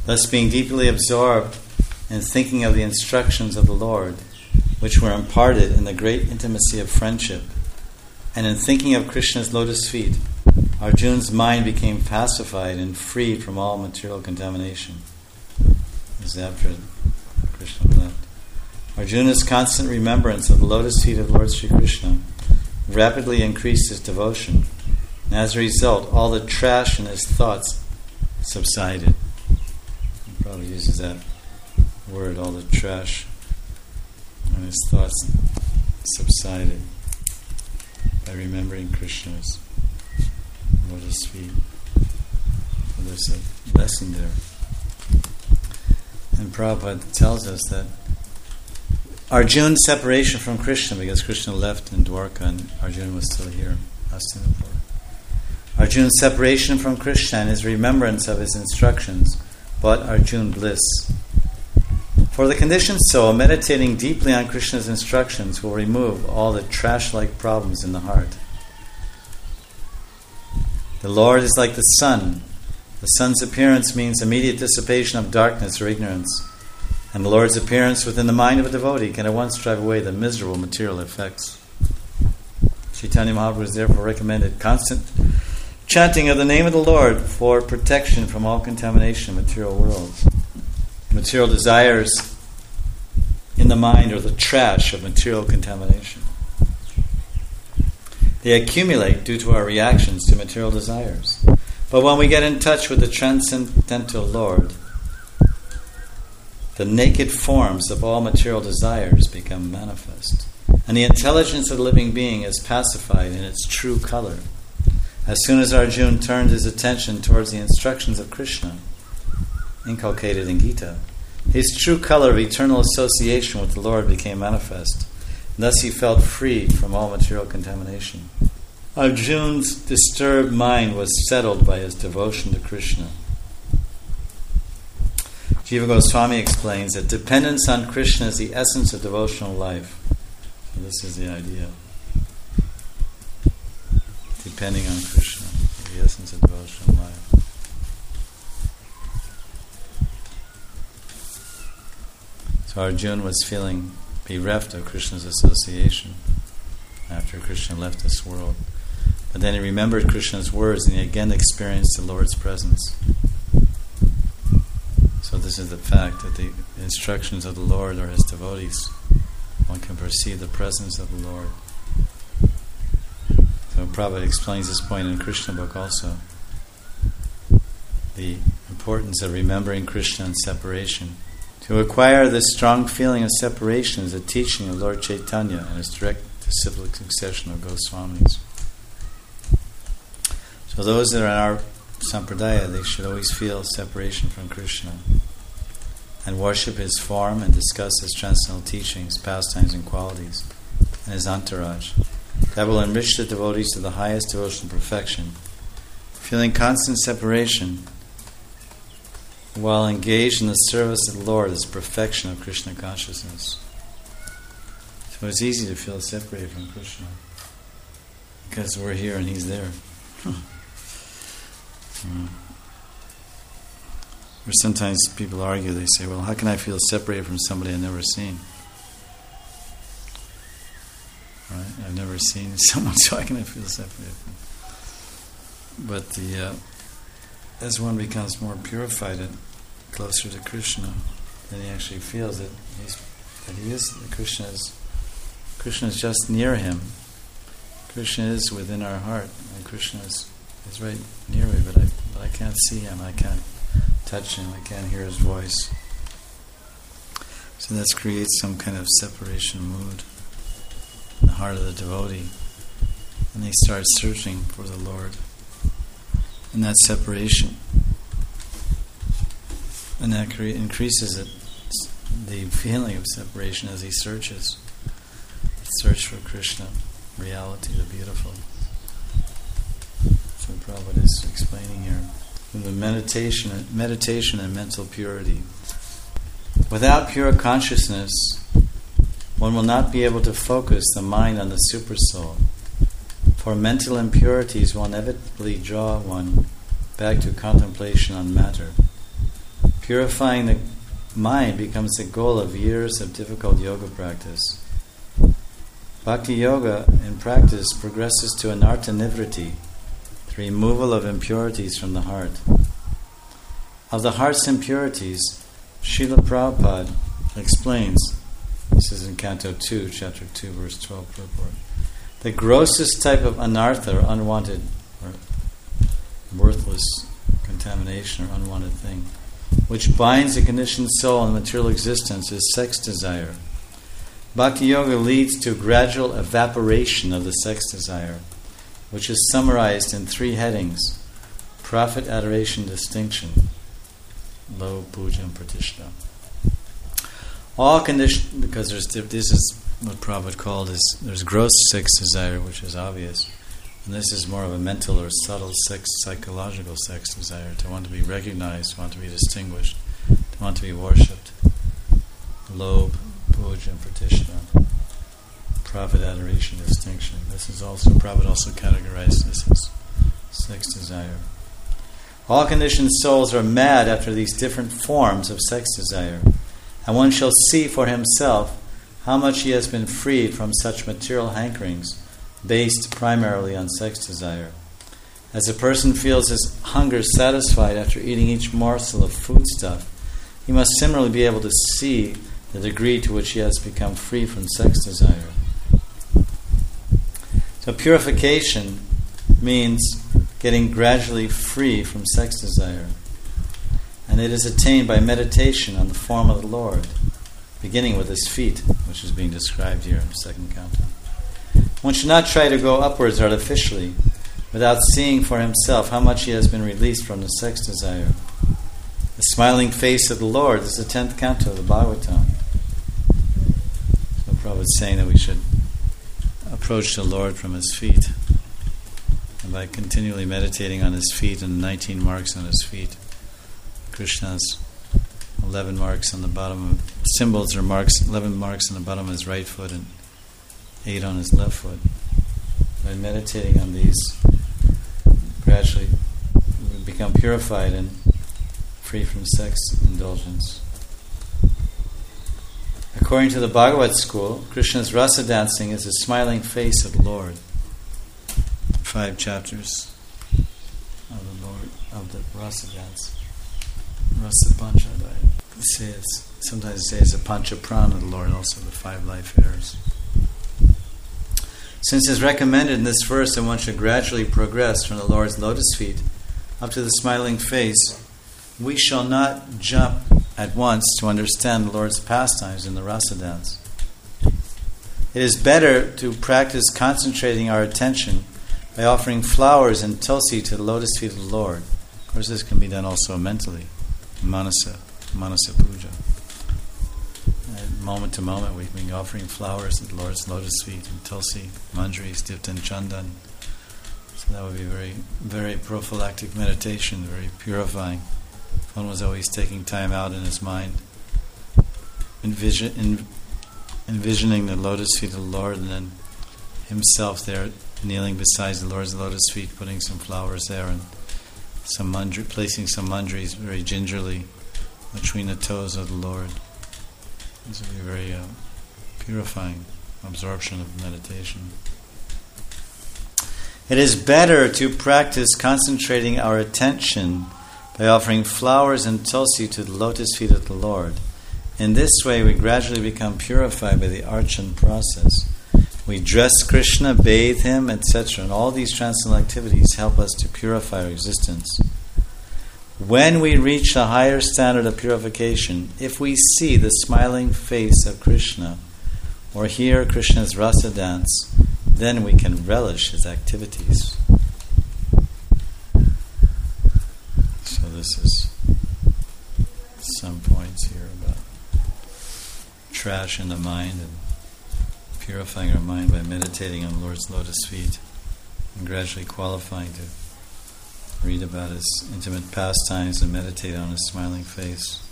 Thus, being deeply absorbed in thinking of the instructions of the Lord, which were imparted in the great intimacy of friendship, and in thinking of Krishna's lotus feet, Arjuna's mind became pacified and freed from all material contamination. This is after Krishna left. Arjuna's constant remembrance of the lotus feet of Lord Sri Krishna rapidly increased his devotion, and as a result, all the trash in his thoughts subsided. He probably uses that word, all the trash in his thoughts subsided by remembering Krishna's lotus feet. So there's a lesson there. And Prabhupada tells us that Arjuna's separation from Krishna, because Krishna left in Dwarka and Arjuna was still here, Hastinapur. Arjuna's separation from Krishna and his remembrance of his instructions brought Arjuna bliss. For the conditioned soul, meditating deeply on Krishna's instructions will remove all the trash-like problems in the heart. The Lord is like the sun. The sun's appearance means immediate dissipation of darkness or ignorance. And the Lord's appearance within the mind of a devotee can at once drive away the miserable material effects. Chaitanya Mahaprabhu has therefore recommended constant chanting of the name of the Lord for protection from all contamination in material worlds. Material desires in the mind are the trash of material contamination. They accumulate due to our reactions to material desires. But when we get in touch with the transcendental Lord, the naked forms of all material desires become manifest, and the intelligence of the living being is pacified in its true color. As soon as Arjuna turned his attention towards the instructions of Krishna, inculcated in Gita, his true color of eternal association with the Lord became manifest. And thus he felt freed from all material contamination. Arjuna's disturbed mind was settled by his devotion to Krishna. Jiva Goswami explains that dependence on Krishna is the essence of devotional life. So this is the idea. Depending on Krishna, the essence of devotional life. So Arjuna was feeling bereft of Krishna's association after Krishna left this world. But then he remembered Krishna's words and he again experienced the Lord's presence. So this is the fact that the instructions of the Lord are his devotees. One can perceive the presence of the Lord. So Prabhupada explains this point in Krishna book also. The importance of remembering Krishna and separation. To acquire this strong feeling of separation is a teaching of Lord Chaitanya and his direct disciplic succession of Goswamis. So those that are in our sampradaya, they should always feel separation from Krishna and worship his form and discuss his transcendental teachings, pastimes and qualities, and his entourage. That will enrich the devotees to the highest devotional perfection. Feeling constant separation while engaged in the service of the Lord is perfection of Krishna consciousness. So it's easy to feel separated from Krishna because we're here and he's there. Or sometimes people argue, they say, well, how can I feel separated from somebody I've never seen? Right? I've never seen someone, so how can I feel separated from them? But as one becomes more purified and closer to Krishna, then he actually feels that Krishna is just near him. Krishna is within our heart, and Krishna is right near me, but I can't see him, I can't touch him, I can't hear his voice. So that creates some kind of separation mood in the heart of the devotee, and they start searching for the Lord. And that separation, and that increases the feeling of separation as he searches. Search for Krishna, reality, the beautiful. So Prabhupada is explaining here the meditation and mental purity. Without pure consciousness, one will not be able to focus the mind on the Supersoul. For mental impurities will inevitably draw one back to contemplation on matter. Purifying the mind becomes the goal of years of difficult yoga practice. Bhakti yoga in practice progresses to anartha nivriti, the removal of impurities from the heart. Of the heart's impurities, Srila Prabhupada explains, this is in Canto 2, Chapter 2, Verse 12, purport. The grossest type of anartha, or unwanted, or worthless contamination, or unwanted thing, which binds the conditioned soul in material existence, is sex desire. Bhakti Yoga leads to gradual evaporation of the sex desire, which is summarized in 3 headings: profit, adoration, distinction, lobh, puja, and pratishtha. All condition, because this is what Prabhupada called there's gross sex desire, which is obvious, and this is more of a mental or subtle psychological sex desire, to want to be recognized, to want to be distinguished, to want to be worshipped. Lobh, puja, and pratishtha. Profit, adoration, distinction. This is also, Prabhupada also categorized this as sex desire. All conditioned souls are mad after these different forms of sex desire, and one shall see for himself how much he has been freed from such material hankerings based primarily on sex desire. As a person feels his hunger satisfied after eating each morsel of foodstuff, he must similarly be able to see the degree to which he has become free from sex desire. So purification means getting gradually free from sex desire. And it is attained by meditation on the form of the Lord, beginning with his feet, which is being described here in the second canto. One should not try to go upwards artificially without seeing for himself how much he has been released from the sex desire. The smiling face of the Lord is the 10th canto of the Bhagavatam. So Prabhupada is saying that we should approach the Lord from his feet. And by continually meditating on his feet and the 19 marks on his feet, Krishna's 11 marks on the bottom of symbols or marks, 11 marks on the bottom of his right foot and 8 on his left foot. By meditating on these, gradually we become purified and free from sex indulgence. According to the Bhagavad school, Krishna's rasa dancing is the smiling face of the Lord. 5 chapters of the Lord of the rasa dance. Rasa Pancha. Sometimes say it's a Pancha Prana of the Lord, also the 5 life airs. Since it is recommended in this verse that one should gradually progress from the Lord's lotus feet up to the smiling face, we shall not jump at once to understand the Lord's pastimes in the rasa dance. It is better to practice concentrating our attention by offering flowers and tulsi to the lotus feet of the Lord. Of course, this can be done also mentally, manasa puja. And moment to moment, we've been offering flowers at the Lord's lotus feet and tulsi, manjaris dipped in chandan. So that would be very, very prophylactic meditation, very purifying. One was always taking time out in his mind, envisioning the lotus feet of the Lord, and then himself there kneeling beside the Lord's lotus feet, putting some flowers there and placing some manjaris very gingerly between the toes of the Lord. This will be very purifying absorption of meditation. It is better to practice concentrating our attention by offering flowers and tulsi to the lotus feet of the Lord. In this way, we gradually become purified by the archan process. We dress Krishna, bathe him, etc. And all these transcendental activities help us to purify our existence. When we reach a higher standard of purification, if we see the smiling face of Krishna or hear Krishna's rasa dance, then we can relish his activities. So this is some points here about trash in the mind and purifying our mind by meditating on the Lord's lotus feet and gradually qualifying to read about his intimate pastimes and meditate on his smiling face.